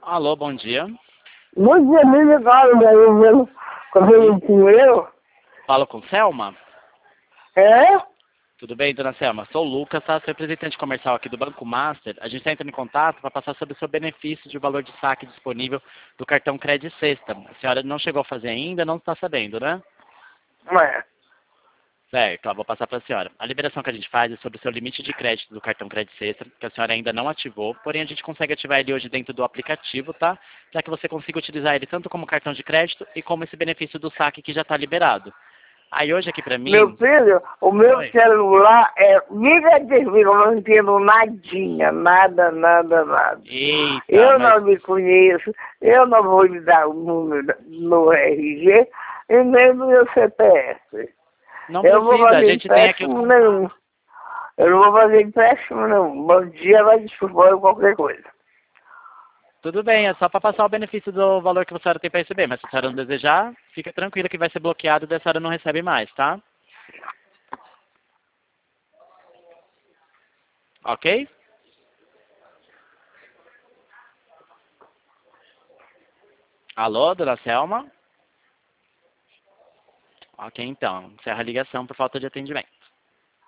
Alô, bom dia. Muito bem, legal, né? Eu vendo como ele dinheiro. Falo com Selma? É? Tudo bem, dona Selma? Sou o Lucas, tá? Sou representante comercial aqui do Banco Master. A gente está entrando em contato para passar sobre o seu benefício de valor de saque disponível do cartão Credit Sexta. A senhora não chegou a fazer ainda, não está sabendo, né? Ué. Certo, ó, vou passar para a senhora. A liberação que a gente faz é sobre o seu limite de crédito do cartão Credit Sexta, que a senhora ainda não ativou, porém a gente consegue ativar ele hoje dentro do aplicativo, tá? Para que você consiga utilizar ele tanto como cartão de crédito e como esse benefício do saque que já está liberado. Aí hoje aqui para Meu mim... filho, o meu Oi. celular é mega desliga, eu não entendo nadinha, nada, nada, nada. Eita, Eu mas não me conheço, eu não vou lhe dar o número no RG e nem no meu CPF. não Eu não vou precisa, a fazer gente tem aqui... empréstimo nenhum. Eu não vou fazer empréstimo nenhum. Bom dia, vai desculpar qualquer coisa. Tudo bem, é só para passar o benefício do valor que a senhora tem para receber, mas se a senhora não desejar, fica tranquila que vai ser bloqueado e a senhora não recebe mais, tá? Ok? Alô, dona Selma? Ok, então, encerra a ligação por falta de atendimento.